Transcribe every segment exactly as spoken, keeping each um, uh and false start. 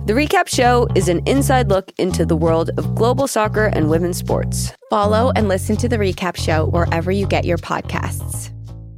The Recap Show is an inside look into the world of global soccer and women's sports. Follow and listen to The Recap Show wherever you get your podcasts.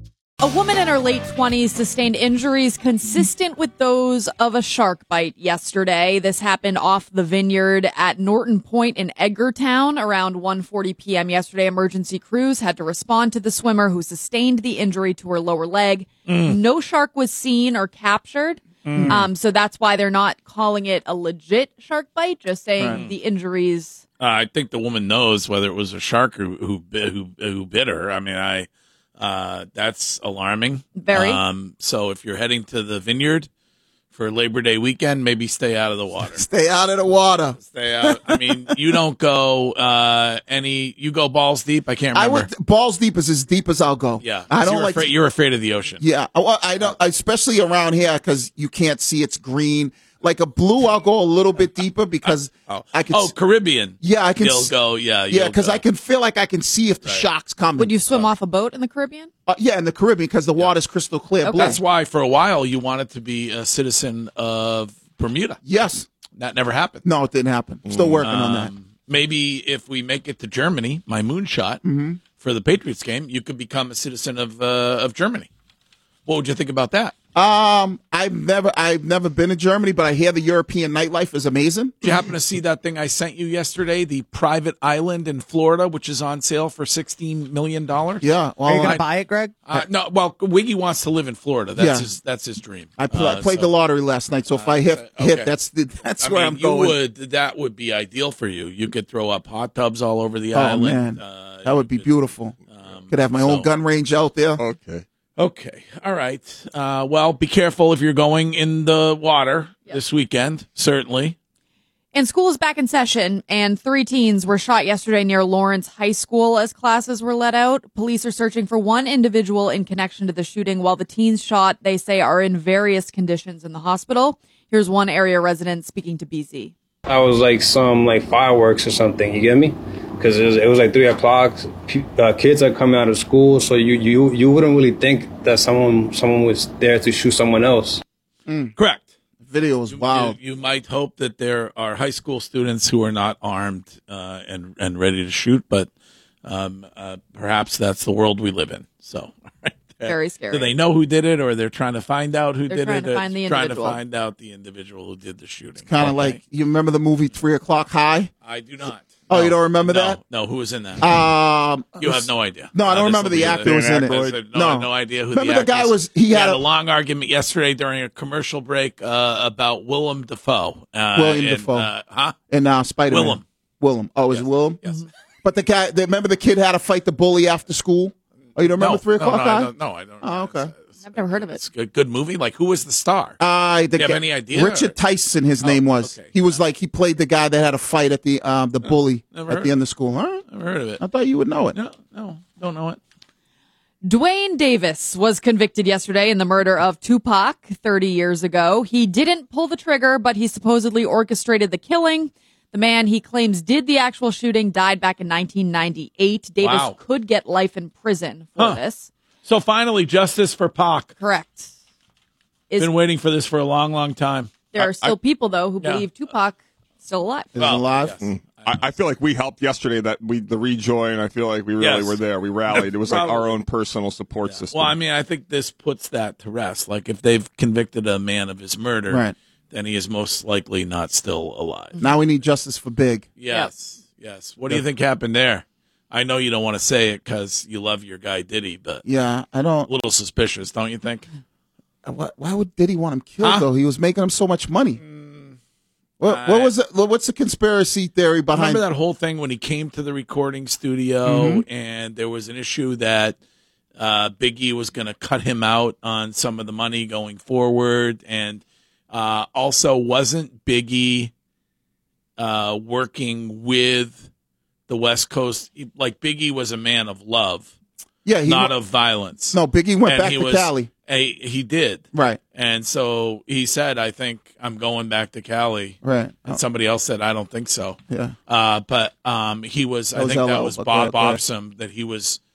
A woman in her late twenties sustained injuries consistent with those of a shark bite yesterday. This happened off the Vineyard at Norton Point in Edgartown around one forty p.m. yesterday. Emergency crews had to respond to the swimmer who sustained the injury to her lower leg. Mm. No shark was seen or captured. Mm. Um, so that's why they're not calling it a legit shark bite, just saying right. the injuries. Uh, I think the woman knows whether it was a shark who who who, who bit her. I mean, I uh, that's alarming. Very. Um, so if you're heading to the Vineyard for Labor Day weekend, maybe stay out of the water. Stay out of the water. Stay out. I mean, you don't go uh, any. You go balls deep. I can't remember. I would, balls deep is as deep as I'll go. Yeah, I don't you're like. Afraid, to, you're afraid of the ocean. Yeah, well, I don't. Especially around here because you can't see it's green. Like a blue, I'll go a little bit deeper because oh. I can. Oh, Caribbean. Yeah, I can. You'll go. Yeah, yeah, because I can feel like I can see if the right. shark's coming. Would you swim so. off a boat in the Caribbean? Uh, yeah, in the Caribbean because the yeah. water's crystal clear. Okay. Blue. That's why for a while you wanted to be a citizen of Bermuda. Yes, that never happened. No, it didn't happen. Still working um, on that. Maybe if we make it to Germany, my moonshot mm-hmm. for the Patriots game, you could become a citizen of uh, of Germany. What would you think about that? Um, I've never, I've never been to Germany, but I hear the European nightlife is amazing. Did you happen to see that thing I sent you yesterday? The private island in Florida, which is on sale for sixteen million dollars. Yeah, well, are you gonna I, buy it, Greg? Uh, no, well, Wiggy wants to live in Florida. That's yeah. his, that's his dream. I, pl- uh, I played so, the lottery last night, so if I hit, uh, hit, okay. that's the, that's I where mean, I'm going. You would, that would be ideal for you. You could throw up hot tubs all over the oh, island. Man. Uh, that would be could, beautiful. Um, could have my so, own gun range out there. Okay. Okay. All right. Uh, well, be careful if you're going in the water yep. this weekend, certainly. And school is back in session, and three teens were shot yesterday near Lawrence High School as classes were let out. Police are searching for one individual in connection to the shooting, while the teens shot, they say, are in various conditions in the hospital. Here's one area resident speaking to B Z. I was like some like fireworks or something, you get me? Because it was, it was like three o'clock. Uh, kids are coming out of school, so you, you you wouldn't really think that someone someone was there to shoot someone else. Mm. Correct. Video is wild. You, you might hope that there are high school students who are not armed uh, and and ready to shoot, but um, uh, perhaps that's the world we live in. So, right there. Very scary. Do they know who did it, or they're trying to find out who they're did trying it? To find the trying individual. to find out the individual who did the shooting. Kind of okay. like you remember the movie Three O'clock High? I do not. Oh, no. you don't remember no, that? No, who was in that? Um, you have no idea. No, I don't uh, remember the actor who was in it. No, no, I have no idea who remember the actor actor the guy was. He, he had, had a, a long argument yesterday during a commercial break uh, about Willem Dafoe. Uh, William and, Dafoe. Uh, huh? And uh, Spider-Man. Willem. Willem. Oh, is yes. it Willem? Yes. But the guy, they, remember the kid had to fight the bully after school? Oh, you don't remember no, Three O'Clock no, no, High? I don't, no, I don't. Oh, okay. I've never heard of it. It's a good movie. Like, who was the star? Uh, the Do you have guy, any idea? Richard or? Tyson, his oh, name was. Okay. He was like, he played the guy that had a fight at the um, the bully Never at heard the end of school. All right. Never heard of it. I thought you would know it. No, no, don't know it. Dwayne Davis was convicted yesterday in the murder of Tupac thirty years ago. He didn't pull the trigger, but he supposedly orchestrated the killing. The man he claims did the actual shooting died back in nineteen ninety-eight. Davis wow. could get life in prison for huh. this. So finally, justice for Pac. Correct. Is, Been waiting for this for a long, long time. There I, are still I, people, though, who yeah. believe Tupac is still alive. Is well, alive? Yes. Mm. I, I feel like we helped yesterday. That we the rejoin. I feel like we really yes. were there. We rallied. It was like our own personal support yeah. system. Well, I mean, I think this puts that to rest. Like, if they've convicted a man of his murder, right. then he is most likely not still alive. Now we need justice for Big. Yes, yep. yes. What do you think happened there? I know you don't want to say it because you love your guy Diddy, but yeah, I don't. A little suspicious, don't you think? Why, why would Diddy want him killed huh? though? He was making him so much money. Mm, what, I, what was it? What's the conspiracy theory behind? Remember that whole thing when he came to the recording studio mm-hmm. and there was an issue that uh, Biggie was going to cut him out on some of the money going forward, and uh, also wasn't Biggie uh, working with the West Coast? Like, Biggie was a man of love, yeah, he not w- of violence. No, Biggie went and back he to was, Cali. A, he did. Right. And so he said, I think I'm going back to Cali. Right. And oh. somebody else said, I don't think so. Yeah. Uh, but um, he was, That I was think L O, that was but Bob go ahead, Bobson, that he was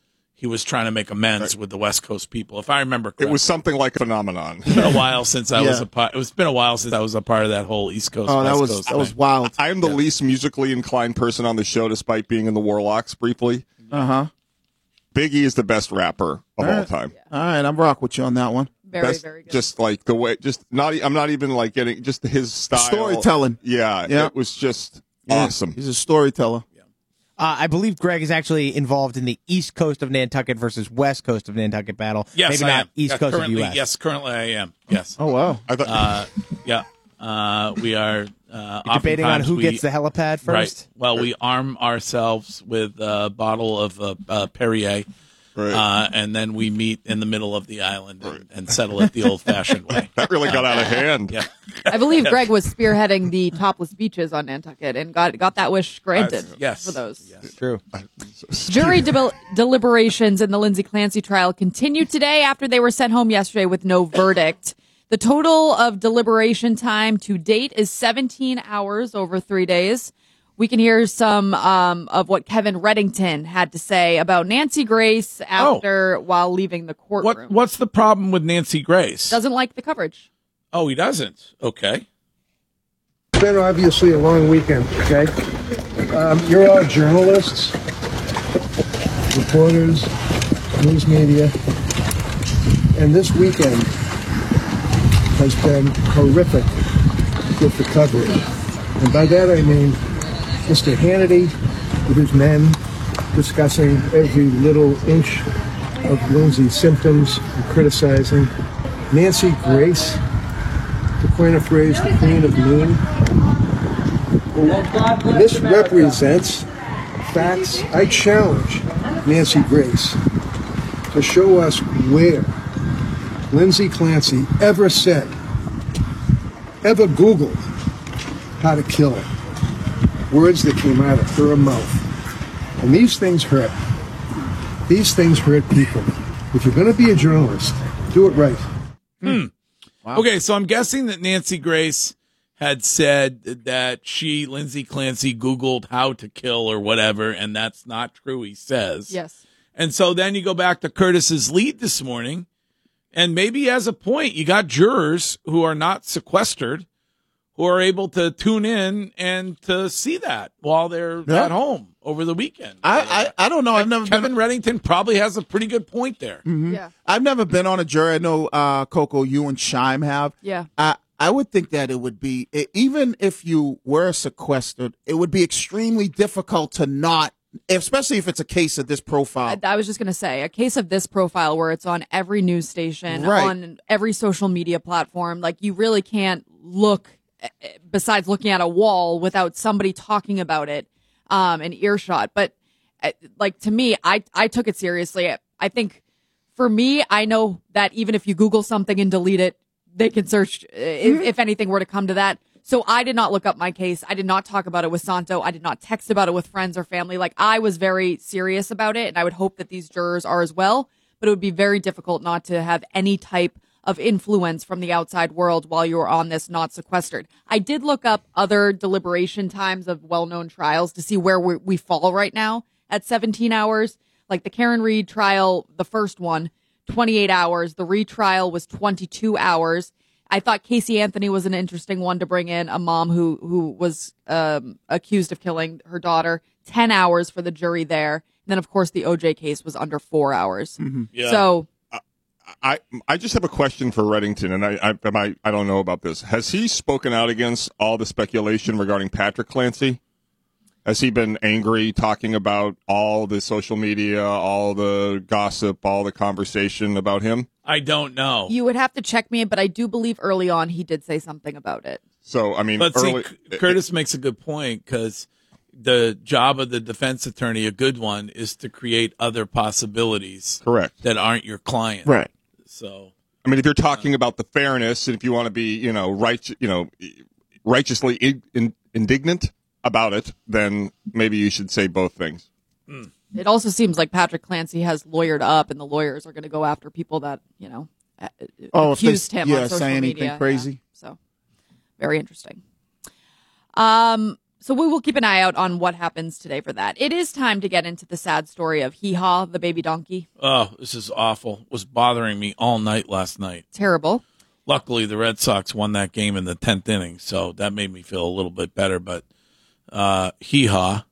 he was trying to make amends right. with the West Coast people, if I remember correctly. It was something like a phenomenon. It's been a while since I yeah. was a part. It's been a while since I was a part of that whole East Coast. Oh, West that was Coast that was thing. wild. I am the yeah. least musically inclined person on the show, despite being in the Warlocks briefly. Uh huh. Biggie is the best rapper of all, all right. time. Yeah. All right, I'm rock with you on that one. Very, best, very good. Just like the way, just not. I'm not even like getting just his style. Storytelling. Yeah, yeah. It was just yeah. awesome. He's a storyteller. Uh, I believe Greg is actually involved in the East Coast of Nantucket versus West Coast of Nantucket battle. Yes, Maybe I not am. East yeah, Coast of currently, U S. Yes, currently I am. Yes. Oh wow. I thought, uh, yeah. Uh, we are uh, You're debating on who we, gets the helipad first. Right. Well, we arm ourselves with a bottle of uh, uh, Perrier. Right. Uh, and then we meet in the middle of the island and, and settle it the old-fashioned way. That really got out of hand. Yeah. I believe Greg was spearheading the topless beaches on Nantucket and got got that wish granted Uh, yes. for those. Yes. True. Jury de- deliberations in the Lindsay Clancy trial continued today after they were sent home yesterday with no verdict. The total of deliberation time to date is seventeen hours over three days. We can hear some um, of what Kevin Reddington had to say about Nancy Grace after oh. while leaving the courtroom. What What's the problem with Nancy Grace? Doesn't like the coverage. Oh, he doesn't. Okay. It's been obviously a long weekend, okay? Um, you're all journalists, reporters, news media, and this weekend has been horrific with the coverage. And by that I mean Mister Hannity with his men discussing every little inch of Lindsay's symptoms and criticizing. Nancy Grace, to coin a phrase, the Queen of Noon. This represents facts. I challenge Nancy Grace to show us where Lindsay Clancy ever said, ever Googled how to kill him. Words that came out of her mouth. And these things hurt. These things hurt people. If you're going to be a journalist, do it right. Hmm. Wow. Okay, so I'm guessing that Nancy Grace had said that she, Lindsay Clancy, Googled how to kill or whatever, and that's not true, he says. Yes. And so then you go back to Curtis's lead this morning, and maybe he has a point. You got jurors who are not sequestered, who are able to tune in and to see that while they're yeah. at home over the weekend. I, I, I don't know. I've never Kevin been... Reddington probably has a pretty good point there. Mm-hmm. Yeah. I've never been on a jury. I know, uh, Coco, you and Shime have. Yeah. I, I would think that it would be, even if you were sequestered, it would be extremely difficult to not, especially if it's a case of this profile. I, I was just going to say, a case of this profile where it's on every news station, right. on every social media platform, like you really can't look, besides looking at a wall, without somebody talking about it um, in earshot. But like to me, I, I took it seriously. I think for me, I know that even if you Google something and delete it, they can search if, if anything were to come to that. So I did not look up my case. I did not talk about it with Santo. I did not text about it with friends or family. Like I was very serious about it, and I would hope that these jurors are as well. But it would be very difficult not to have any type of influence from the outside world while you were on this not sequestered. I did look up other deliberation times of well-known trials to see where we, we fall right now at seventeen hours. Like the Karen Reed trial, the first one, twenty-eight hours. The retrial was twenty-two hours. I thought Casey Anthony was an interesting one to bring in, a mom who who was um, accused of killing her daughter. ten hours for the jury there. And then, of course, the O J case was under four hours. Mm-hmm. Yeah. So I I just have a question for Reddington, and I, I I I don't know about this. Has he spoken out against all the speculation regarding Patrick Clancy? Has he been angry talking about all the social media, all the gossip, all the conversation about him? I don't know. you would have to check me, but I do believe early on he did say something about it. So, I mean, But early, see, C- Curtis makes a good point, because the job of the defense attorney, a good one, is to create other possibilities correct that aren't your client. Right. So, I mean, if you're talking about the fairness, and if you want to be, you know, right, you know, righteously in, in, indignant about it, then maybe you should say both things. mm. It also seems like Patrick Clancy has lawyered up, and the lawyers are going to go after people that, you know, uh, Oh, if they- accused him yeah, on social say anything media. crazy. Yeah. So, very interesting. Um. So we will keep an eye out on what happens today for that. It is time to get into the sad story of Hee Haw, the baby donkey. Oh, this is awful. It was bothering me all night last night. Terrible. Luckily, the Red Sox won that game in the tenth inning, so that made me feel a little bit better. But uh, Hee Haw,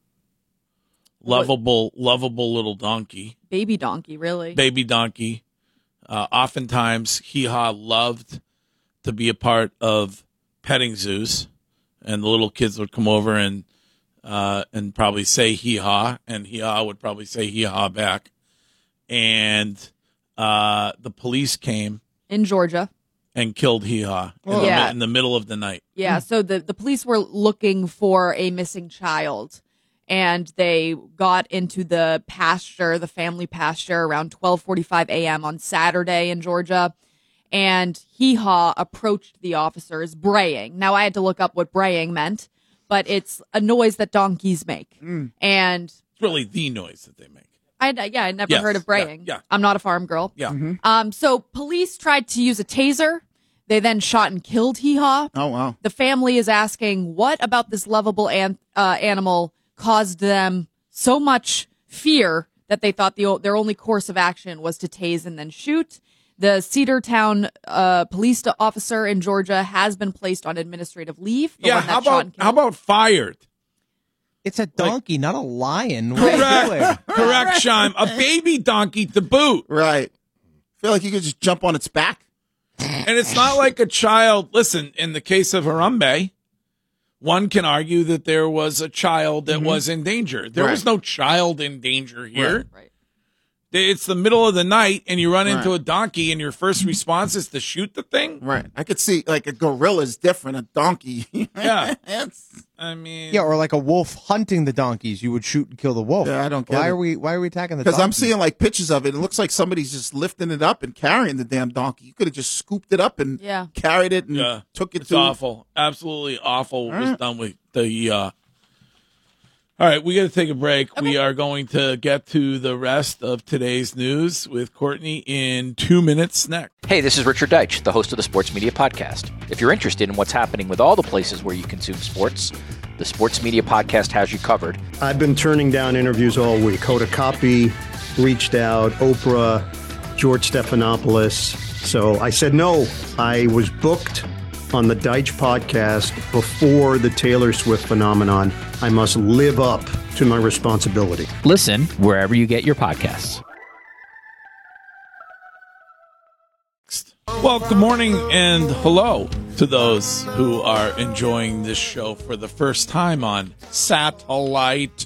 lovable, lovable little donkey. Baby donkey, really. Baby donkey. Uh, oftentimes, Hee Haw loved to be a part of petting zoos, and the little kids would come over and uh, and probably say Hee Haw, and Hee Haw would probably say Hee Haw back. And uh, the police came in Georgia and killed Hee Haw in, oh. the, yeah. in the middle of the night. Yeah, so the, the police were looking for a missing child, and they got into the pasture, the family pasture, around twelve forty-five a.m. on Saturday in Georgia, and Hee Haw approached the officers braying. Now, I had to look up what braying meant, but it's a noise that donkeys make. Mm. And it's really the noise that they make. I, yeah, I never yes. heard of braying. Yeah, yeah. I'm not a farm girl. Yeah. Mm-hmm. Um. So police tried to use a taser. They then shot and killed Hee Haw. Oh, wow. The family is asking, what about this lovable an- uh, animal caused them so much fear that they thought the their only course of action was to tase and then shoot? The Cedartown uh, police officer in Georgia has been placed on administrative leave. The yeah, one that how shot about and killed. how about fired? It's a donkey, like, not a lion. Correct, correct, Sean. A baby donkey to boot. Right. I feel like you could just jump on its back. And it's not like a child. Listen, in the case of Harambe, one can argue that there was a child that mm-hmm. was in danger. There right. was no child in danger here. Right. right. It's the middle of the night, and you run right. into a donkey, and your first response is to shoot the thing? Right. I could see, like, a gorilla is different, a donkey. Yeah. It's, I mean. Yeah, or like a wolf hunting the donkeys. You would shoot and kill the wolf. Yeah, I don't get why it. Are we, why are we attacking the Because donkeys? I'm seeing, like, pictures of it. It looks like somebody's just lifting it up and carrying the damn donkey. You could have just scooped it up and yeah. carried it and yeah. took it it's to. It's awful. Absolutely awful what All was right. done with the. Uh, All right, we got to take a break. Okay. We are going to get to the rest of today's news with Courtney in two minutes next. Hey, this is Richard Deitch, the host of the Sports Media Podcast. If you're interested in what's happening with all the places where you consume sports, the Sports Media Podcast has you covered. I've been turning down interviews all week. Hoda Kotb reached out, Oprah, George Stephanopoulos. So I said no. I was booked on the Deitch podcast before the Taylor Swift phenomenon. I must live up to my responsibility. Listen wherever you get your podcasts. Well, good morning and hello to those who are enjoying this show for the first time on satellite.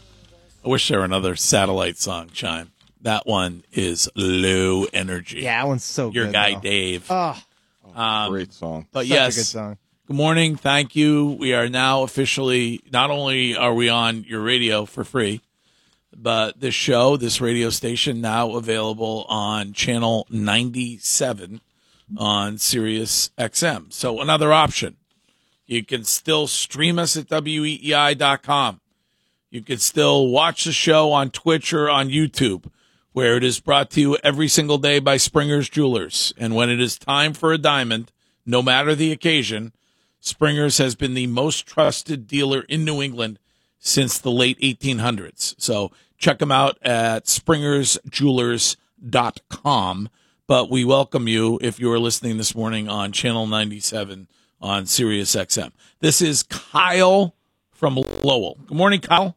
I wish there were another satellite song, Chime. That one is low energy. Yeah, that one's so Your good. guy, though. Dave. Oh. Um, Great song. But Such yes, a good song. Good morning. Thank you. We are now officially, not only are we on your radio for free, but this show, this radio station, now available on channel ninety-seven on Sirius X M. So another option. You can still stream us at W E E I dot com. You can still watch the show on Twitch or on YouTube, where it is brought to you every single day by Springer's Jewelers. And when it is time for a diamond, no matter the occasion, Springer's has been the most trusted dealer in New England since the late eighteen hundreds. So check them out at springers jewelers dot com. But we welcome you if you are listening this morning on Channel ninety-seven on Sirius X M. This is Kyle from Lowell. Good morning, Kyle.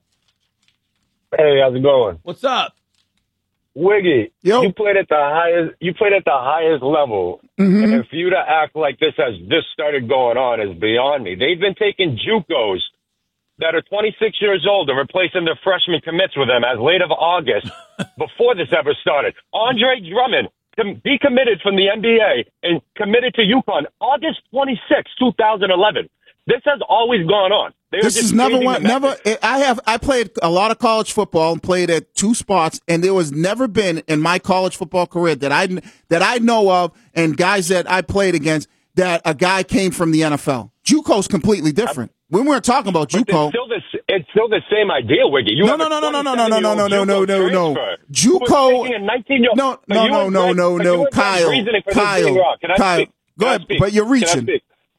Hey, how's it going? What's up? Wiggy, Yo. you played at the highest. You played at the highest level, Mm-hmm. and for you to act like this has just started going on is beyond me. They've been taking JUCOs that are twenty-six years old and replacing their freshman commits with them as late of August before this ever started. Andre Drummond com- decommitted from the N B A and committed to UConn August twenty-sixth, twenty eleven. This has always gone on. They This is never went, never. I have. I played a lot of college football and played at two spots, and there was never been in my college football career that I that I know of, and guys that I played against, that a guy came from the N F L. JUCO's completely different. We weren't talking about But JUCO. It's still, the, it's still the same idea, Wiggy. You No, have no, a no, no, no, no, no, no, no, no, no, no, no, no. JUCO. JUCO. No, no, no, no, no, no. Kyle, Kyle, Can I Kyle. speak? Go Can I ahead, speak? but you're Can I reaching. speak?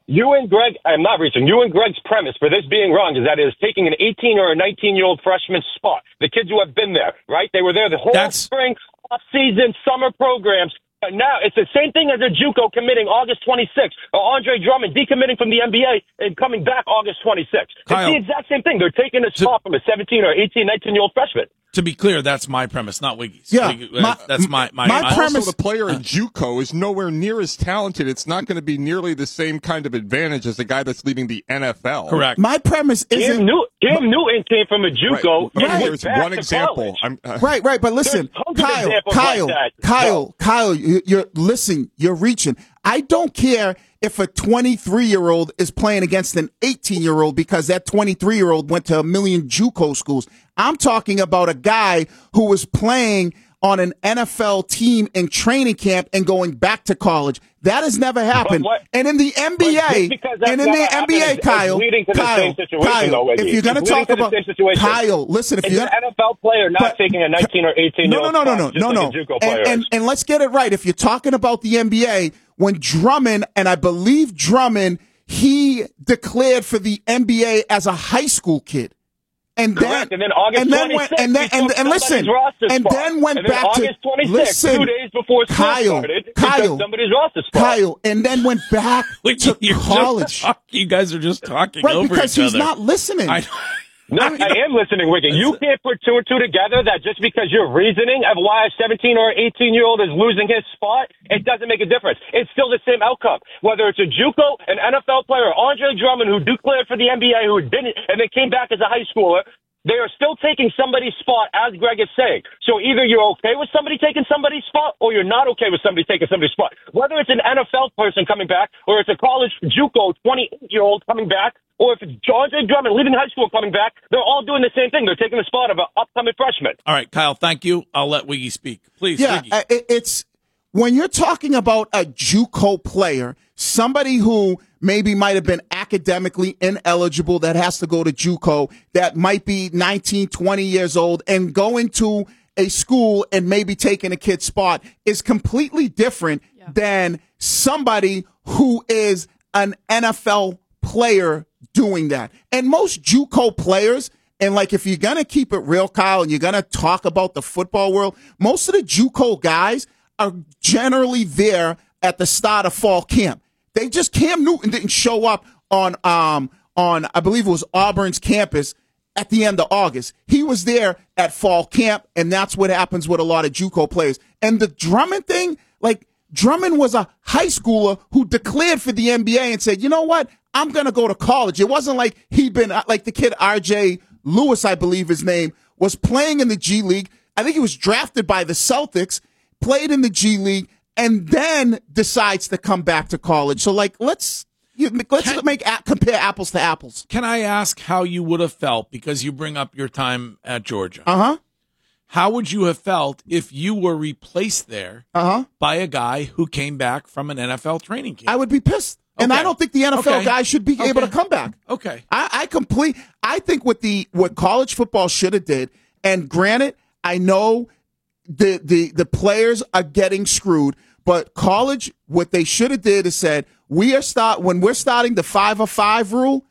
You and Greg, I'm not reaching. You and Greg's premise for this being wrong is that it is taking an eighteen or a nineteen-year-old freshman spot. The kids who have been there, right? They were there the whole That's... spring, off-season, summer programs. And now it's the same thing as a JUCO committing August twenty-sixth, or Andre Drummond decommitting from the N B A and coming back August twenty-sixth. Kyle, it's the exact same thing. They're taking a spot from a seventeen or eighteen, nineteen-year-old freshman. To be clear, that's my premise, not Wiggy's. Yeah, Wiggy, my, that's my my, my, my premise. Also, the player in JUCO is nowhere near as talented. It's not going to be nearly the same kind of advantage as the guy that's leaving the N F L. Correct. My premise isn't. Cam, New- Cam Newton came from a JUCO. Right. And There's went back one to example. college. I'm, uh, Right, right, but listen, Kyle, Kyle, like Kyle, Kyle, you, you're listen, you're reaching. I don't care if a twenty-three-year-old is playing against an eighteen-year-old because that twenty-three-year-old went to a million JUCO schools. I'm talking about a guy who was playing on an N F L team in training camp and going back to college. That has never happened. What, and in the N B A, and in the N B A, Kyle, Kyle, Kyle, though, if you're going to talk about Kyle, listen, if it's you're an N F L player not but, taking a nineteen or eighteen year no, old no, no, no, no, no, like no, and, and, and let's get it right. If you're talking about the N B A, when Drummond, and I believe Drummond, he declared for the N B A as a high school kid. And Correct. then, and then August and then went, and then, and, and listen, and then went and then back August to, twenty-sixth, listen, two days before school Kyle, started, Kyle, somebody's roster spot. Kyle, and then went back Wait, to you're college. Just talk, you guys are just talking right, over because each he's other. not listening. I, No, I, I am listening, Wicked. You can't put two and two together that just because you're reasoning of why a seventeen or eighteen-year-old is losing his spot, it doesn't make a difference. It's still the same outcome. Whether it's a JUCO, an N F L player, Andre Drummond, who declared for the N B A, who didn't, and then came back as a high schooler, they are still taking somebody's spot, as Greg is saying. So either you're okay with somebody taking somebody's spot, or you're not okay with somebody taking somebody's spot. Whether it's an N F L person coming back, or it's a college JUCO twenty-eight-year-old coming back, or if it's Andre Drummond leaving high school coming back, they're all doing the same thing. They're taking the spot of an upcoming freshman. All right, Kyle, thank you. I'll let Wiggy speak. Please, yeah, Wiggy. uh, it, it's when you're talking about a JUCO player, somebody who maybe might have been academically ineligible that has to go to JUCO, that might be nineteen, twenty years old, and going to a school and maybe taking a kid's spot is completely different yeah. than somebody who is an N F L player doing that. And most JUCO players, and like if you're going to keep it real, Kyle, and you're going to talk about the football world, most of the JUCO guys are generally there at the start of fall camp. They just, Cam Newton didn't show up on, um, on, I believe it was Auburn's campus at the end of August. He was there at fall camp, and that's what happens with a lot of JUCO players. And the Drummond thing, like, Drummond was a high schooler who declared for the N B A and said, you know what, I'm going to go to college. It wasn't like he'd been, like the kid R J Lewis, I believe his name, was playing in the G League. I think he was drafted by the Celtics, played in the G League, and then decides to come back to college. So, like, let's you, let's can, make compare apples to apples. Can I ask how you would have felt, because you bring up your time at Georgia? Uh-huh. How would you have felt if you were replaced there uh-huh. by a guy who came back from an N F L training camp? I would be pissed. And okay. I don't think the N F L okay. guy should be okay. able to come back. Okay. I, I complete I think what the what college football should have did, and granted, I know the the the players are getting screwed, but college, what they should have did is said, we are start when we're starting the five of five rule,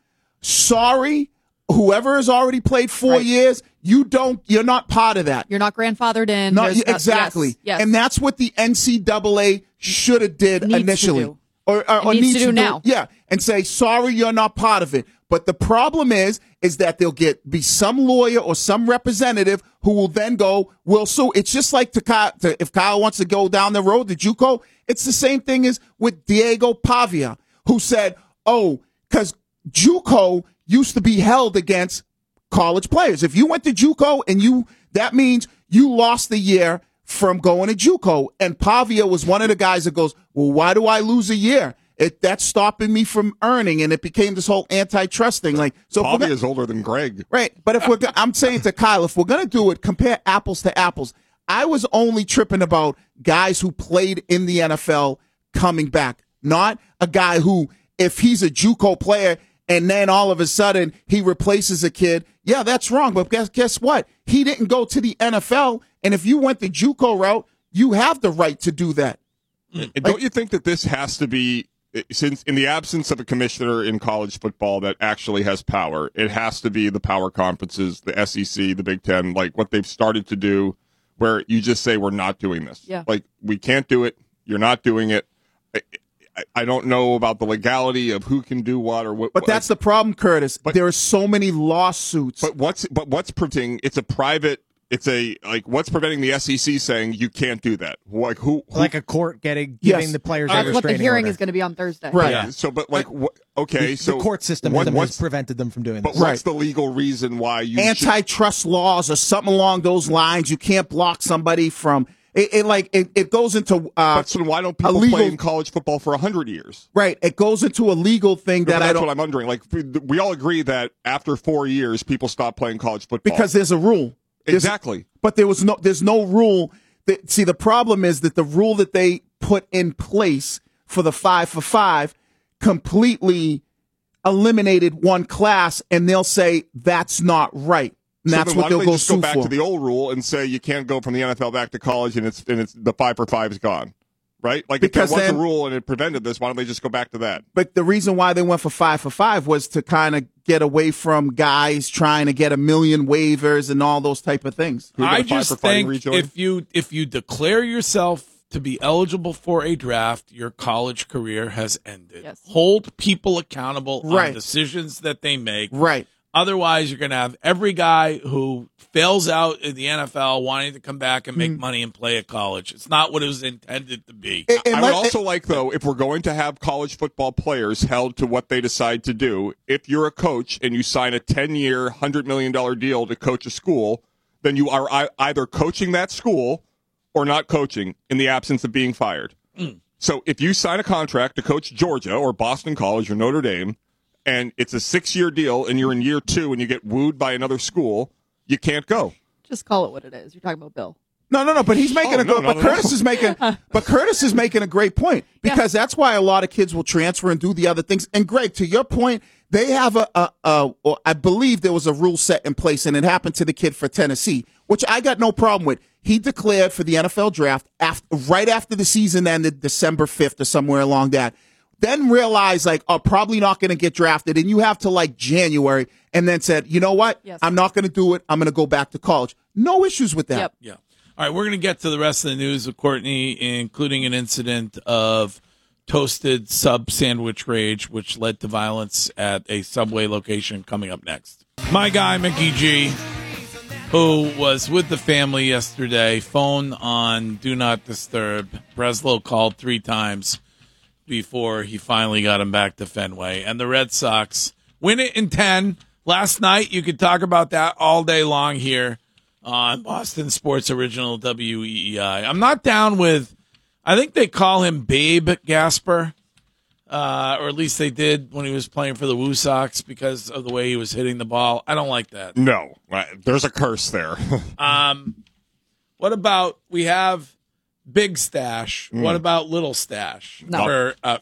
sorry, whoever has already played four right. years, you don't you're not part of that. You're not grandfathered in. No, exactly. Yes, yes. And that's what the N C double A should have did Needs initially. To do. Or, or, or needs, needs to do to now. Do, yeah, and say, sorry, you're not part of it. But the problem is, is that there'll get be some lawyer or some representative who will then go, well, so it's just like to, to if Kyle wants to go down the road to JUCO, it's the same thing as with Diego Pavia, who said, oh, because JUCO used to be held against college players. If you went to JUCO and you, that means you lost the year from going to JUCO. And Pavia was one of the guys that goes, well, why do I lose a year? It that's stopping me from earning, and it became this whole antitrust thing. Like, so Pavia is older than Greg, right? But if we're, I'm saying to Kyle, if we're gonna do it, compare apples to apples. I was only tripping about guys who played in the N F L coming back, not a guy who, if he's a JUCO player and then all of a sudden he replaces a kid. Yeah, that's wrong. But guess guess what? He didn't go to the N F L. And if you went the JUCO route, you have the right to do that. And don't you think that this has to be since in the absence of a commissioner in college football that actually has power, it has to be the power conferences, the S E C, the Big Ten, like what they've started to do, where you just say we're not doing this. Yeah. Like we can't do it. You're not doing it. I, I, I don't know about the legality of who can do what or what. But that's the problem, Curtis. But, there are so many lawsuits. But what's but what's preventing? It's a private. It's a like what's preventing the S E C saying you can't do that? Like who? who like a court getting giving Yes. the players That's a what the restraining hearing order. is going to be on Thursday. Right. Yeah. So, but like, what, okay, the, so the court system what, has what's prevented them from doing But this. what's the legal reason why you should, Antitrust laws or something along those lines. You can't block somebody from it. it like it, it goes into uh, But so why don't people legal- play in college football for a hundred years? right. It goes into a legal thing But that I that's don't what I'm wondering. Like, we- we all agree that after four years, people stop playing college football because there's a rule. There's- exactly. But there was no, there's no rule. That, see, the problem is that the rule that they put in place for the five for five completely eliminated one class, and they'll say that's not right. And So that's then what why they'll don't they go just go sue back for. to the old rule and say you can't go from the N F L back to college, and it's and it's the five for five is gone, right? Like Because if there was then- a rule and it prevented this, why don't they just go back to that? But the reason why they went for five for five was to kind of get away from guys trying to get a million waivers and all those type of things. Who got I a five just for fighting think rejoin? if you if you declare yourself to be eligible for a draft, your college career has ended. Yes. Hold people accountable Right. on decisions that they make. Right. Otherwise, you're going to have every guy who fails out in the N F L wanting to come back and make Mm. money and play at college. It's not what it was intended to be. And- and I would let- also like, though, if we're going to have college football players held to what they decide to do, if you're a coach and you sign a ten-year, one hundred million dollars deal to coach a school, then you are ei- either coaching that school or not coaching in the absence of being fired. Mm. So if you sign a contract to coach Georgia or Boston College or Notre Dame, and it's a six-year deal and you're in year two and you get wooed by another school, you can't go. Just call it what it is. You're talking about Bill. No, no, no. But he's making Oh, a no, good. no, but no, Curtis no. is making. But Curtis is making a great point because that's why a lot of kids will transfer and do the other things. And Greg, to your point, they have a. a, a or I believe there was a rule set in place, and it happened to the kid for Tennessee, which I got no problem with. He declared for the N F L draft after, right after the season ended, December fifth or somewhere along that. Then realized like, oh, probably not going to get drafted, and you have to like January, and then said, you know what, Yes. I'm not going to do it. I'm going to go back to college. No issues with that. Yep. Yeah. All right, we're going to get to the rest of the news with Courtney, including an incident of toasted sub sandwich rage, which led to violence at a Subway location coming up next. My guy, Mickey G, who was with the family yesterday, phone on Do Not Disturb. Breslow called three times before he finally got him back to Fenway. And the Red Sox win it in ten. Last night, you could talk about that all day long here on Boston Sports Original W E E I. I'm not down with, I think they call him Babe Gasper, uh, or at least they did when he was playing for the Woo Sox because of the way he was hitting the ball. I don't like that. No, there's a curse there. um, what about, we have Big Stash. Mm. What about Little Stash? No. Or, uh,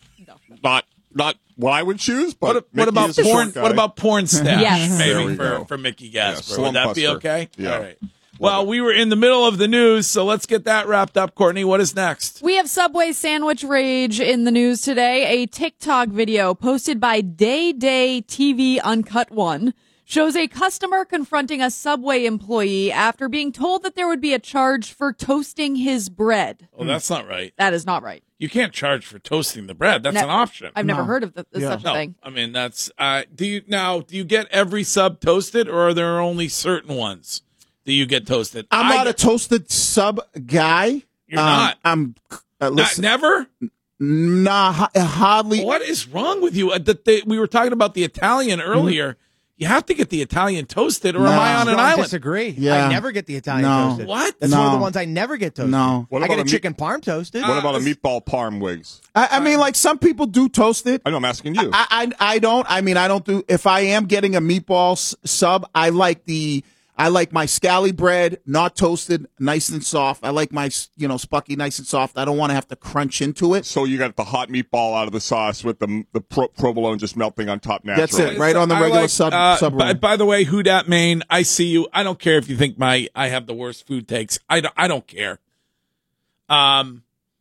Not not what I would choose, but what, what Mickey about is a porn? short guy. What about Porn Stash? Yes. There Maybe we for, go. for Mickey Yeah, Gasper. Would that be Slumbuster. okay? Yeah. All right. Well, we were in the middle of the news, so let's get that wrapped up. Courtney, what is next? We have Subway sandwich rage in the news today. A TikTok video posted by Day Day T V Uncut One shows a customer confronting a Subway employee after being told that there would be a charge for toasting his bread. Oh, that's not right. That is not right. You can't charge for toasting the bread. That's Ne- an option. I've never No. heard of the, Yeah. such a no, thing. I mean that's. Uh, do you now? Do you get every sub toasted, or are there only certain ones that you get toasted? I'm I not a get- toasted sub guy. You're Um, not. I'm. Uh, Not, listen, never. nah, ha- hardly. What is wrong with you? Uh, that they, we were talking about the Italian earlier. You have to get the Italian toasted, or am No. I on an Strong island? disagree. Yeah. I never get the Italian No. toasted. What? That's one of the No. ones I never get toasted. No. What I about get a a meat- chicken parm toasted. What about a Uh, meatball parm wigs? I, I mean, like some people do toast it. I know I'm asking you. I, I I don't. I mean, I don't do. If I am getting a meatball s- sub, I like the. I like my scally bread, not toasted, nice and soft. I like my, you know, spucky, nice and soft. I don't want to have to crunch into it. So you got the hot meatball out of the sauce with the the pro- provolone just melting on top naturally. That's it, right on the I regular like, sub. uh, sub by, roll. by the way, who dat Maine? I see you. I don't care if you think my I have the worst food takes. I don't, I don't care. Um,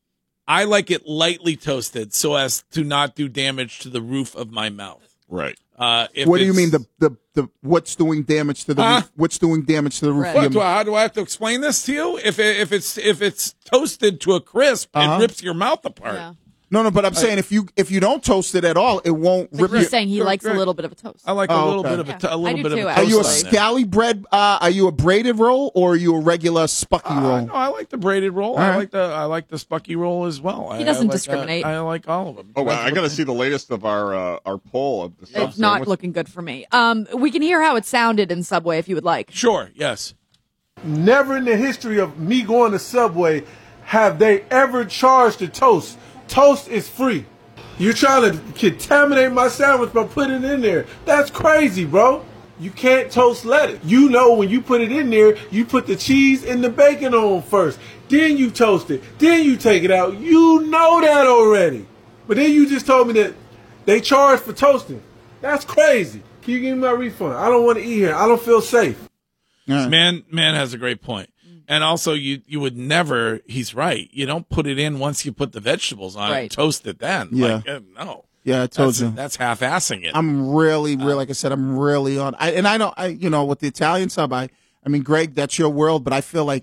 I like it lightly toasted so as to not do damage to the roof of my mouth. Right. Uh, if What do you it's- mean the, the, the what's doing damage to the Huh? roof? What's doing damage to the roof? of What, your do mouth? I, how do I have to explain this to you? If it, if it's if it's toasted to a crisp, Uh-huh. it rips your mouth apart. Yeah. No, no, but I'm saying if you if you don't toast it at all, it won't Like rip he's your. saying he likes a little bit of a toast. I like Oh, a little okay. bit of a, Yeah. t- a I little do bit too, of a Are you a toast on there. scally bread? Uh, are you a braided roll or are you a regular spucky Uh, roll? no, I like the braided roll. All I right. like the I like the spucky roll as well. He I- doesn't I like discriminate. That. I like all of them. Oh, well, I got to see the latest of our uh, our poll of the sub It's not sandwich. looking good for me. Um, we can hear how it sounded in Subway if you would like. Sure. Yes. Never in the history of me going to Subway have they ever charged a toast. Toast is free. You're trying to contaminate my sandwich by putting it in there. That's crazy, bro. You can't toast lettuce. You know when you put it in there, you put the cheese and the bacon on first. Then you toast it. Then you take it out. You know that already. But then you just told me that they charge for toasting. That's crazy. Can you give me my refund? I don't want to eat here. I don't feel safe. Man, man has a great point. And also, you you would never. He's right. You don't put it in once you put the vegetables on it Right. and toast it. Then, Yeah. like, uh, no. Yeah, I told That's, you. that's half-assing it. I'm really, really, like I said, I'm really on. I, and I don't, I, you know, with the Italian sub, I, I mean, Greg, that's your world, but I feel like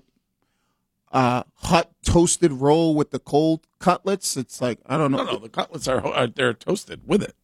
uh, hot toasted roll with the cold cutlets. It's like I don't know. no, no, the cutlets are, are they're toasted with it.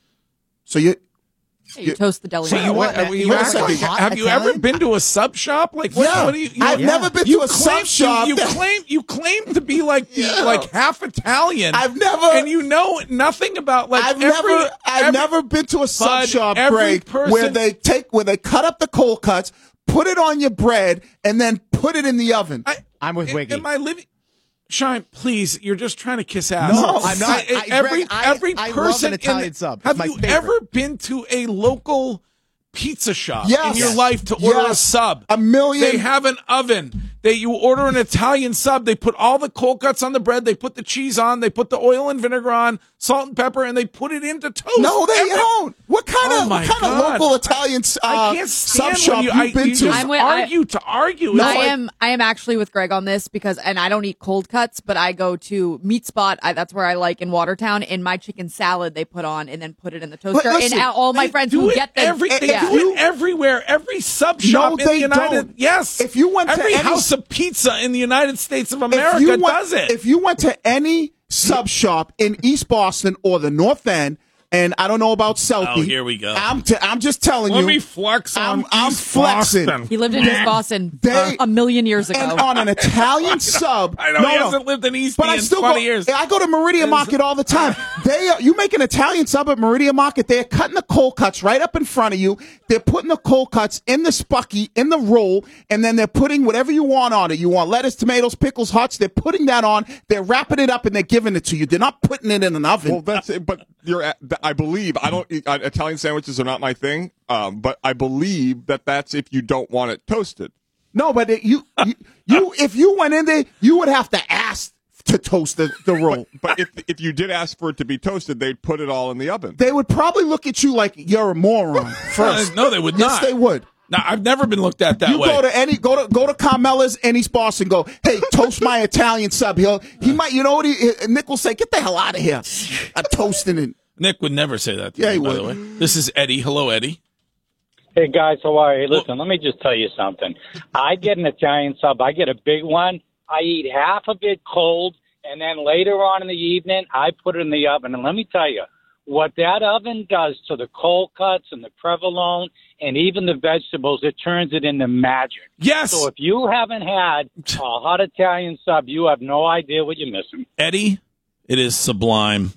So you, Hey, you toast the deli. So you, what, what, you wait a actually- second. have you ever been to a sub shop? Like, what, Yeah. what do you? you I've never been to you a claim- sub shop You, you that- claim you claim to be like the, Yeah. like half Italian. I've never, and you know nothing about like. I've every, never, I've every- never been to a sub Bud, shop, every Greg, person- where they take, where they cut up the cold cuts, put it on your bread, and then put it in the oven. I, I'm with am- Wiggy. Am I living? Shine, please. You're just trying to kiss ass. No, I'm not. I- I- every Greg, I- every I love person an in Italian the- sub. It's Have my you favorite. ever been to a local pizza shop Yes. in your life to order a Yes. sub? A million. They have an oven. They you order an Italian sub. They put all the cold cuts on the bread. They put the cheese on. They put the oil and vinegar on, salt and pepper, and they put it into toast. No, they Every- don't. What kind Oh of my what kind God. of local Italian uh, I can't sub stand shop when you, you've I, been you to? just I'm with- I- argue to argue. It's I like- am I am actually with Greg on this because and I don't eat cold cuts, but I go to Meat Spot. I, that's where I like in Watertown. In my chicken salad, they put on and then put it in the toaster. listen, and all my They friends do who it get the every, they yeah. do it everywhere. Every sub shop in they the United don't. Yes. If you went to every any- house of pizza in the United States of If America you went- does it. If you went to any sub shop in East Boston or the North End, and I don't know about Southie. Oh, here we go. I'm t- I'm just telling Let you. me flex on I'm, I'm East flexing. Boston. He lived in East Boston They- uh, a million years ago. And on an Italian sub. I know no, he no. hasn't lived in East But I in still twenty go, years. I go to Meridian Market all the time. They are, you make an Italian sub at Meridian Market, they're cutting the cold cuts right up in front of you. They're putting the cold cuts in the spucky, in the roll, and then they're putting whatever you want on it. You want lettuce, tomatoes, pickles, hots. They're putting that on. They're wrapping it up and they're giving it to you. They're not putting it in an oven. Well, that's it. But you're, at, I believe I don't. eat- uh, Italian sandwiches are not my thing. Um, but I believe that that's if you don't want it toasted. No, but it, you, you, you, if you went in there, you would have to ask to toast the, the roll. But if if you did ask for it to be toasted, they'd put it all in the oven. They would probably look at you like you're a moron first. No, they would yes, not. they would. No, I've never been looked at that You way. go to any go to go to Carmela's in East Boston. Go, hey, toast my Italian sub. He'll he might. You know what? He, Nick will say, get the hell out of here. I'm toasting it. Nick would never say that to Yeah, me, he by would. the way. This is Eddie. Hello, Eddie. Hey guys, how are you? Listen, let me just tell you something. I get an Italian sub. I get a big one. I eat half of it cold, and then later on in the evening, I put it in the oven. And let me tell you, what that oven does to the cold cuts and the provolone and even the vegetables, it turns it into magic. Yes. So if you haven't had a hot Italian sub, you have no idea what you're missing. Eddie, it is sublime.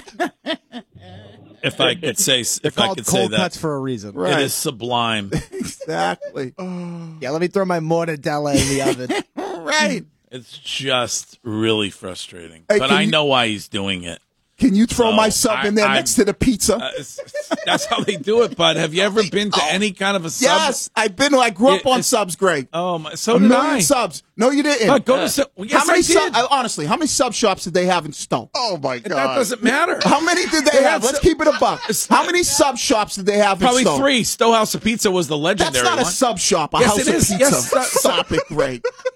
If I could say, They're if I called could say cold that, cuts for a reason. it is sublime. Exactly. Yeah, let me throw my mortadella in the oven. Right. It's just really frustrating, Hey, but can I you- know why he's doing it. Can you throw So, my sub in there I- next to the pizza? Uh, it's- that's how they do it, bud. Have you ever been to any kind of a sub? yes, I've been. I grew up It- on it's- subs, Greg. Oh my! So a did million I. subs. No, you didn't. But go to sub- well, yes, how many I did. sub- uh, honestly, how many sub shops did they have in Stowe? Oh my god! That doesn't matter. How many did they, They have? had Let's sub- keep it a buck. How many sub shops did they have Probably in Stowe? three. Stowe House of Pizza was the That's legendary not a one. sub shop. A Yes, house it of is. pizza. Yes, that- Stop it, Greg.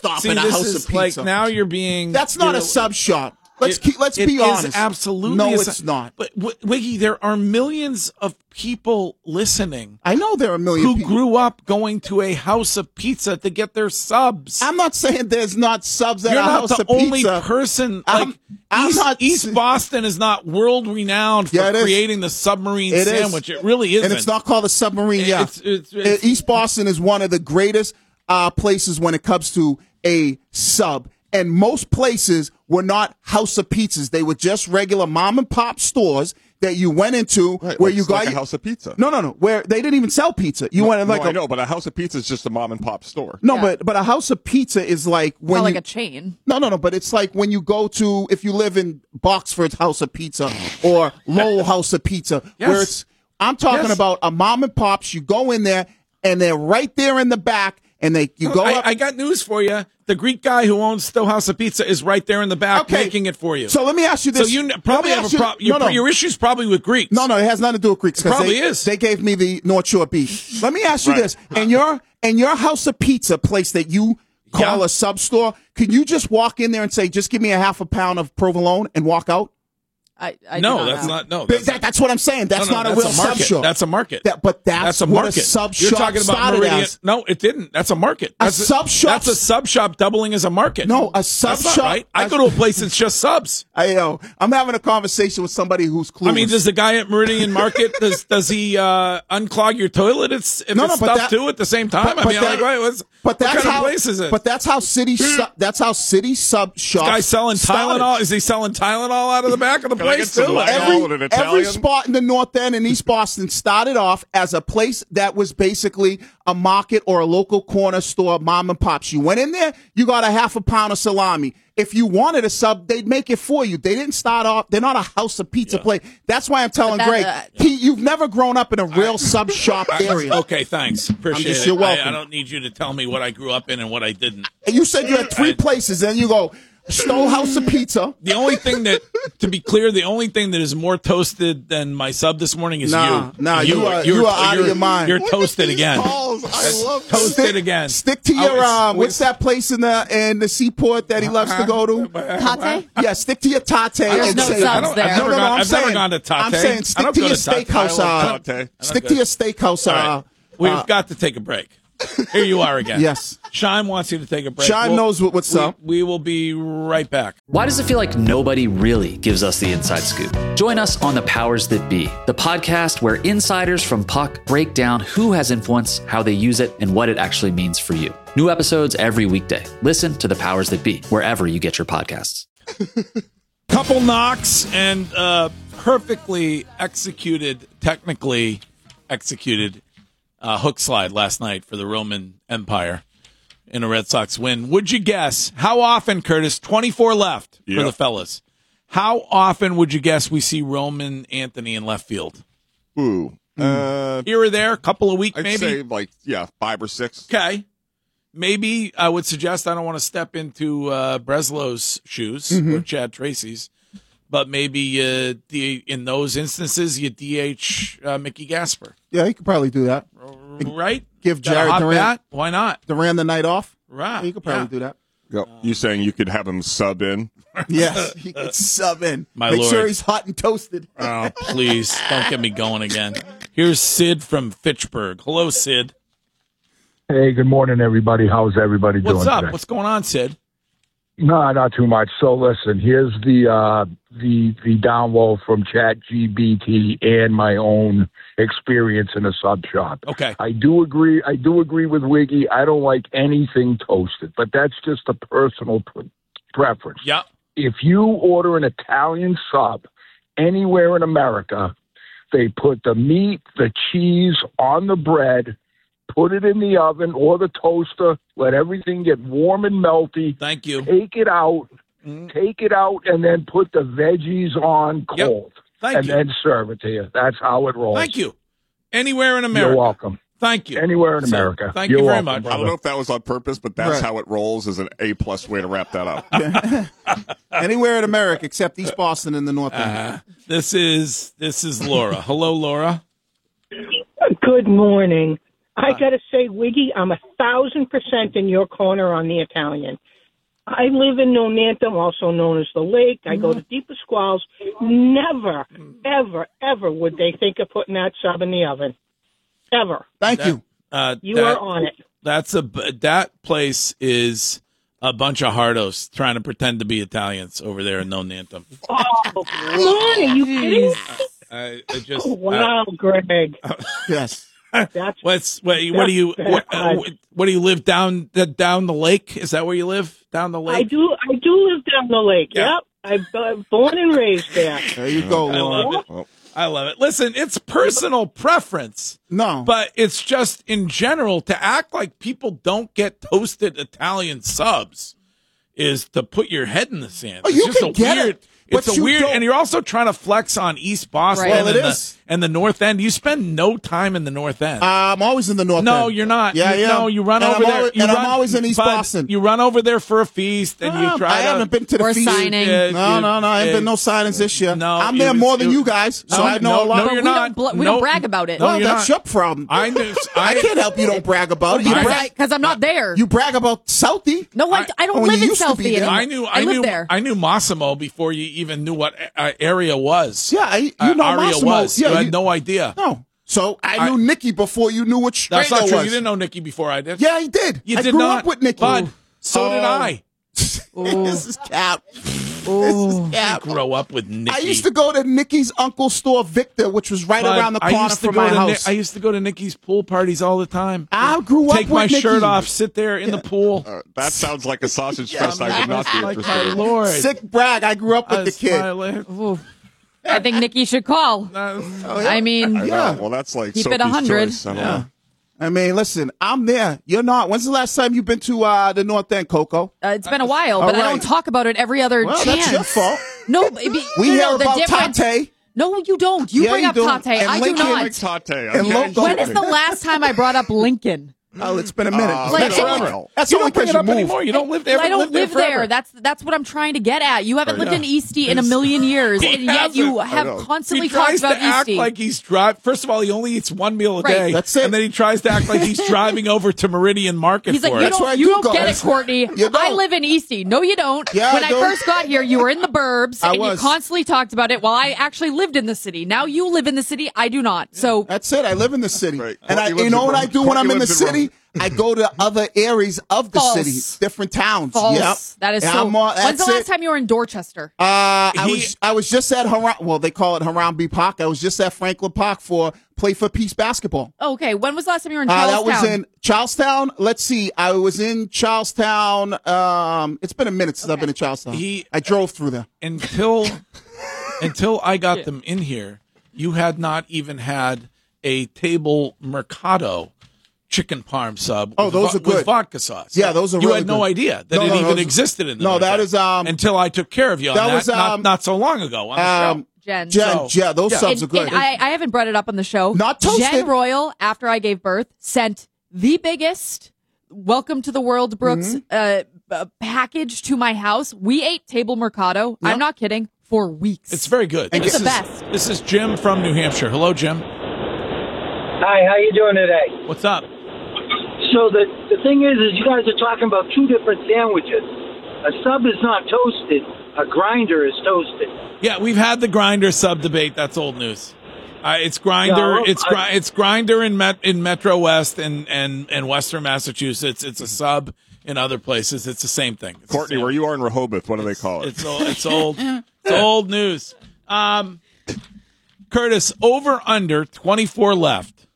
stop See, at a this House is of Pizza. like now you're being. That's not you know, a sub shop. Let's it, keep, let's it be is honest. Absolutely, no, a it's sub- not. But w- Wiggy, there are millions of people listening. I know there are a million who people. grew up going to a House of Pizza to get their subs. I'm not saying there's not subs at You're a not House the of only Pizza. person. I'm- Like I'm East, not- East Boston is not world renowned for Yeah, it is. creating the submarine It is. sandwich. It really isn't. And it's not called a submarine. Yeah, It's- it's- it's- East Boston is one of the greatest uh, places when it comes to a sub. And most places were not House of Pizzas; they were just regular mom and pop stores that you went into Right, where like- you it's got like a your- House of Pizza. No, no, no. Where they didn't even sell pizza. You no, went in like no, a I know, but a House of Pizza is just a mom and pop store. no, but but a House of Pizza is like when Not like you, a chain. No, no, no. But it's like when you go to if you live in Boxford's House of Pizza or Lowell House of Pizza, Yes. where it's I'm talking Yes. about a mom and pops. You go in there and they're right there in the back, and they you go I, up. I got news for you. The Greek guy who owns Still House of Pizza is right there in the back Okay. making it for you. So let me ask you this. So you n- Let probably me have ask a you- problem. Your, no, no. your issue's probably with Greeks. No, no, it has nothing to do with Greeks. 'cause Probably they, is. They gave me the North Shore beef. Let me ask you Right. this: and your and your House of Pizza place that you call Yeah. a sub store, can you just walk in there and say, "Just give me a half a pound of provolone" and walk out? I, I do no, not that's know. not. No, But that's, that, that's what I'm saying. That's no, no, not a that's real sub market. shop. That's a market. That, but that's, That's a what market. a sub You're shop talking about started Meridian. as. No, it didn't. That's a market. A That's sub shop- That's a sub shop doubling as a market. No, a sub That's not shop- right. I go to a place that's just subs. I know. I'm having a conversation with somebody who's clueless. I mean, does the guy at Meridian Market does does he uh, unclog your toilet? It's if No, it's no, but stuff that- too at the same time. But- I but mean, that- like, wait, what's, But what that's kind how. of place is it? But that's how city. Su- that's how city sub shops. Guy selling started. Tylenol? Is he selling Tylenol out of the back of the Can I get place some too? Lysol Every, and an every Italian? spot in the North End in East Boston started off as a place that was basically a market or a local corner store, mom and pops. You went in there, you got a half a pound of salami. If you wanted a sub, they'd make it for you. They didn't start off. They're not a House of Pizza place. That's why I'm telling But Greg, that, uh, he, you've never grown up in a real sub shop area. Okay, thanks. Appreciate just- it. you're welcome. I, I don't need you to tell me what I grew up in and what I didn't. And you said you had three I- places, and you go Stowe House of Pizza. The only thing that, to be clear, the only thing that is more toasted than my sub this morning is Nah, you. nah, you are- you're, you are out of you're- your mind. You're Look toasted again. Balls. I love Toasted Stick- again. Stick to Oh, your it's- um. What's that place in the in the seaport that he loves to go to? Tate? Yeah, stick to your Tate. There's and no say, subs I don't, there. I've never, No, no, no, gone, I'm I've never saying- gone to Tate. I'm saying I stick don't to go your Tate. steakhouse. I Uh, love Tate. stick to your steakhouse. All Uh, right. We've uh, got to take a break. Here you are again. Yes. Sean wants you to take a break. Sean We'll- knows what- what's we, up. We will be right back. Why does it feel like nobody really gives us the inside scoop? Join us on The Powers That Be, the podcast where insiders from Puck break down who has influence, how they use it, and what it actually means for you. New episodes every weekday. Listen to The Powers That Be wherever you get your podcasts. Couple knocks and uh, perfectly executed, technically executed uh, hook slide last night for the Roman Empire in a Red Sox win. Would you guess how often, Curtis, twenty-four left for Yep. the fellas, how often would you guess we see Roman Anthony in left field? Ooh. Uh, Here or there, a couple of weeks I'd maybe? say like, yeah, five or six. Okay. Maybe I would suggest I don't want to step into uh, Breslow's shoes Mm-hmm. or Chad Tracy's, but maybe uh, D- in those instances you D H uh, Mickey Gasper, yeah, you could probably do that. right? Give Got a Jared hot Durant, bat? Why not? Durant the night off. Right. Yeah, you could probably yeah. do that. Yep. You saying you could have him sub in? Yes, he could sub in. My Make lord. sure he's hot and toasted. Oh, please don't get me going again. Here's Sid from Fitchburg. Hello, Sid. Hey, good morning, everybody. How's everybody doing What's up? today? What's going on, Sid? No, not too much. So listen, here's the uh, the the download from ChatGPT and my own experience in a sub shop. Okay. I do agree. I do agree with Wiggy. I don't like anything toasted, but that's just a personal pre- preference. Yeah. If you order an Italian sub anywhere in America, they put the meat, the cheese on the bread, put it in the oven or the toaster, let everything get warm and melty. Thank you. Take it out, Mm. take it out, and then put the veggies on cold. Thank and you. then serve it to you. That's how it rolls. Thank you. Anywhere in America. You're welcome. Thank you. Anywhere in So, America. Thank You're you very welcome, much. I don't know if that was on purpose, but that's Right. how it rolls is an A plus way to wrap that up. Anywhere in America except East Boston and the North End. Uh, this is this is Laura. Hello, Laura. Good morning. I got to say, Wiggy, I'm a thousand percent in your corner on the Italian. I live in Nonantum, also known as the Lake. I go to Deeper Squalls. Never, ever, ever would they think of putting that sub in the oven. Ever. Thank That- you. Uh, You that- are on it. That's a that place is a bunch of hardos trying to pretend to be Italians over there in Nonantum. Oh, come on. Are you kidding me? I, I just Oh, wow, Greg. Yes. That's What's what? What do you that's what, bad. uh, what do you live down the, down the lake? Is that where you live? Down the lake? I do. I do live down the lake. Yeah. Yep, I'm uh, born and raised there. There you go, I Laura. love it. I love it. Listen, it's personal preference. No. But it's just in general to act like people don't get toasted Italian subs is to put your head in the sand. Oh, it's you just can a get weird it, it's but a you weird don't- and you're also trying to flex on East Boston Right. Well, and, it the, is. and the North End. You spend no time in the North End. Uh, I'm always in the North No, End. you're not. Yeah, you, yeah. No, you run and over I'm there. Always, you and run, I'm always in East bud, Boston. You run over there for a feast, and you Uh, try I to. haven't been to the Or feast. signing. Uh, No, you- no, no. I ain't uh, been no signings this year. No, I'm there you- more than you- you guys, so No, I know no, a lot. no, But you're we not. don't bl- we No. don't brag about it. No, Well, you're that's not. your problem. I knew. I, I can't help you don't brag about it. You because brag, I, 'cause I'm not there. you brag about Southie. no, I, I don't when live you in used to be Southie there. anymore. I knew. I, I live knew. there. I knew Massimo before you even knew what uh, area was. Yeah, I, you uh, know Aria Massimo. was. Yeah, you had you- no idea. No. So I, I- knew Nikki before you knew what That's Strader not true. was. You didn't know Nikki before I did. Yeah, he did. You I did grew not. up with Nikki. Bud, so did Oh. I. This is cap. This is cap. Grow up with Nikki. I used to go to Nikki's uncle's store, Victor, which was right Bud, around the I corner used to from go my to Ni- house. I used to go to Nikki's pool parties all the time. I grew up Take with my Nikki. shirt off, sit there in the pool. Uh, that sounds like a sausage fest I would not be Like interested my in. lord. Sick brag. I grew up with I the kid. smile. Ooh. I think Nikki should call. I mean, I know. Well, that's like Keep it Sophie's one hundred. choice. I don't Yeah. know. I mean, listen, I'm there. You're not. When's the last time you've been to uh, the North End, Coco? uh, it's been a while, All but I right. don't talk about it every other Well, chance. that's your fault. No, baby, We no, hear no, the about difference- Tate. No, you don't. You Yeah, bring you up do. Tate. And I do Lincoln- not. Like Tate. And Okay. Loco. When is the last time I brought up Lincoln? Oh, it's been a minute. Uh, It's like, been it- forever. That's You only don't bring because it you up moved. anymore. You don't live there. I don't lived live there. there. forever. That's that's what I'm trying to get at. You haven't lived Yeah. in Eastie in a million years, He and yet you hasn't. have I know. constantly He tries talked about to act Eastie. like he's driving. First of all, he only eats one meal a Right. day. That's it. And then he tries to act like he's driving over to Meridian Market He's for like, it. you That's where I don't, you do don't go. get it, Courtney. You don't. I live in Eastie. No, you don't. Yeah, when I I, do. first got here, you were in the burbs, I and was. you constantly talked about it while I actually lived in the city. Now you live in the city. I do not. So That's it. I live in the city. Right. And I, Courtney you lives know in what I Rome. do when I'm Courtney in the lives in city? I go to other areas of the False. city, different towns. false. Yep. That is And so. I'm, uh, When's the that's last it. time you were in Dorchester? Uh, I He- was I was just at Haram. Well, they call it Harambe Park. I was just at Franklin Park for Play for Peace basketball. Oh, okay. When was the last time you were in Uh, Charlestown? that was in Charlestown. Let's see. I was in Charlestown. Um, it's been a minute since I've been in Charlestown. He- I drove through there. until until I got them in here, you had not even had a table mercado chicken parm sub. Oh, with those vo- are good. with vodka sauce. Yeah, those are You really had no good. idea that No, it no, even those- existed in the no, North that End is, um, until I took care of you on that that, was, not, um, not so long ago on the Um, show. Jen. Jen, So- yeah, those Yeah. subs And- are good. and I, I haven't brought it up on the show. Not toasted. Jen Royal, after I gave birth, sent the biggest Welcome to the World Brooks Mm-hmm. uh, b- package to my house. We ate table mercado. I'm not kidding. For weeks. It's very good. It's This the is- best. This is Jim from New Hampshire. Hello, Jim. Hi, how you doing today? What's up? So the the thing is, is you guys are talking about two different sandwiches. A sub is not toasted. A grinder is toasted. Yeah, we've had the grinder sub debate. That's old news. Uh, it's grinder. No, it's I- gri- it's grinder in Met in Metro West and and and Western Massachusetts. It's a sub in other places. It's the same thing. It's the Courtney, same- where you are in Rehoboth, what do they call it? It's old. It's old. It's old news. Um, Curtis, over under twenty-four left.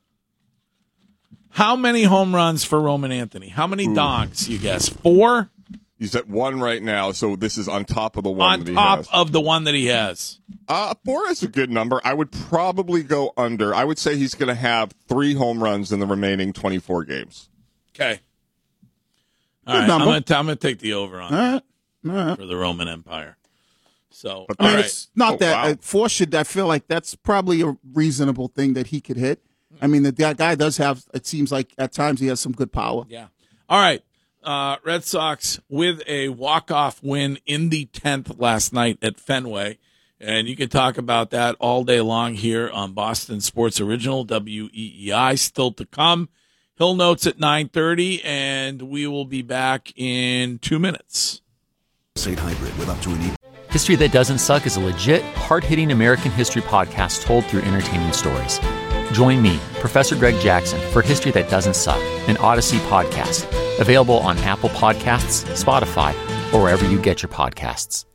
How many home runs for Roman Anthony? How many dongs? You guess four He's at one right now, so this is on top of the one on that he top has. of the one that he has. Uh, four is a good number. I would probably go under. I would say he's going to have three home runs in the remaining twenty-four games. Okay. All Good right, number. I'm going to I'm going to take the over on All that right. All right. for the Roman Empire. So, But I mean, all right. it's not Oh, that wow. uh, four should. I feel like that's probably a reasonable thing that he could hit. I mean, that that guy does have. It seems like at times he has some good power. Yeah. All right. Uh, Red Sox with a walk-off win in the tenth last night at Fenway. And you can talk about that all day long here on Boston Sports Original, W E E I. Still to come, Hill Notes at nine thirty, and we will be back in two minutes. Hybrid with up to an History That Doesn't Suck is a legit, hard-hitting American history podcast told through entertaining stories. Join me, Professor Greg Jackson, for History That Doesn't Suck, an Odyssey podcast. Available on Apple Podcasts, Spotify, or wherever you get your podcasts.